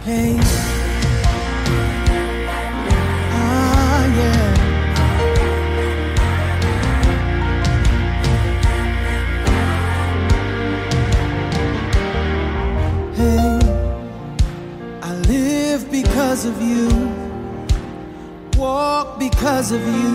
Hey, yeah. Hey, I live because of you, walk because of you,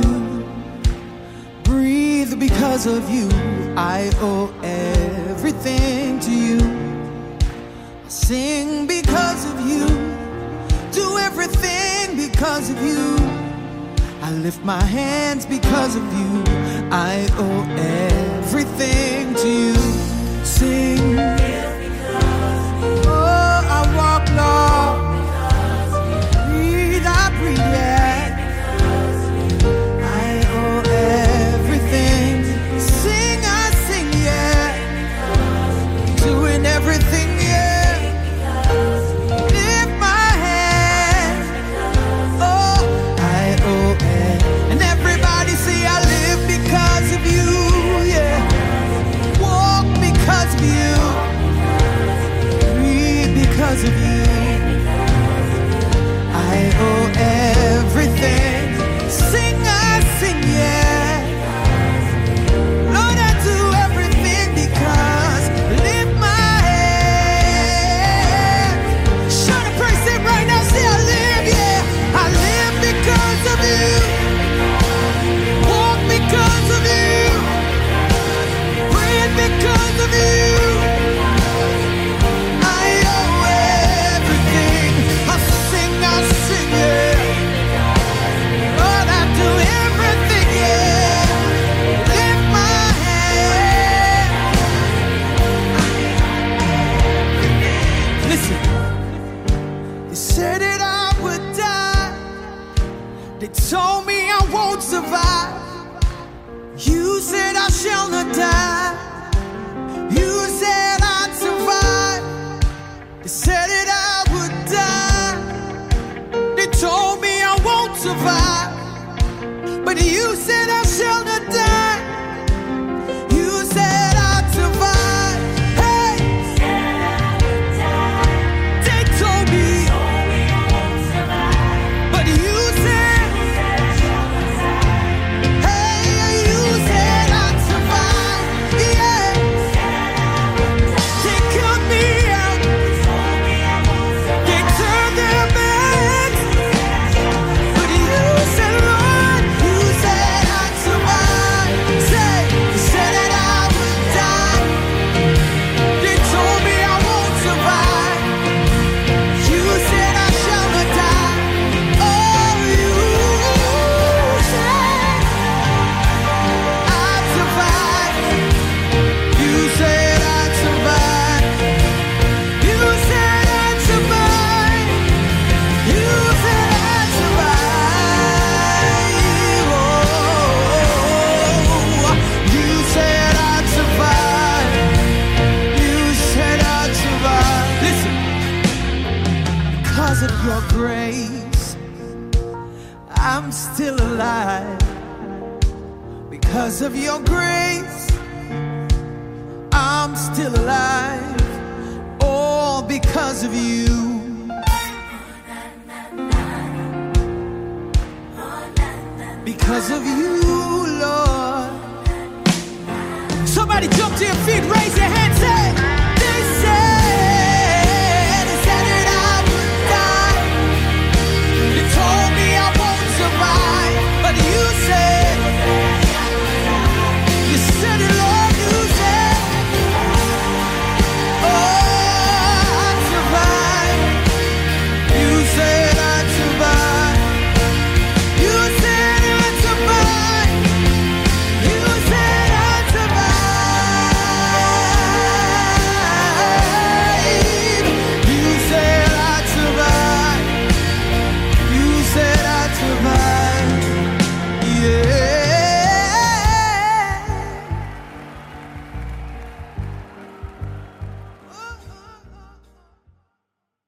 breathe because of you. I owe everything to you. I sing because of you, do everything because of you. I lift my hands because of you. I owe everything to you. Sing. Oh, I walk, Lord. Breathe, I breathe, yeah. I owe everything. Sing, I sing, yeah. Doing everything, yeah. Lift my hands. Oh, I owe it. And everybody say, I live because of you, yeah. Walk because of you. Breathe because of you. I owe everything. Sing, I sing, yeah. Lord, I do everything because lift my hand. Shout a praise it right now. Say I live, yeah. I live because of you. Walk because of you. Breathe because of you. I owe everything. I sing, yeah. Lord, I do everything, yeah. Lift my hand. Listen, they said that I would die. They told me I won't survive. You said I shall not die. You said I'd survive. They said that I would die. They told me I won't survive. But you said I shall not die. You said I'd survive. Hey, they told me, but you said, hey, you said I'd survive. Yeah, they cut me out. They turned their backs. But you said, Lord, you said I'd survive. Say, you said that I would die. They told me I won't survive. You said I shall not die. Oh, you said I'd survive. You said I'd survive. You said I'd survive. You said I'd survive. Oh, you said I'd survive. You said I'd survive. Listen, because of your grace, I'm still alive. Because of your grace, I'm still alive. All because of you. Because of you, Lord. Somebody jump to your feet, raise your hands, say.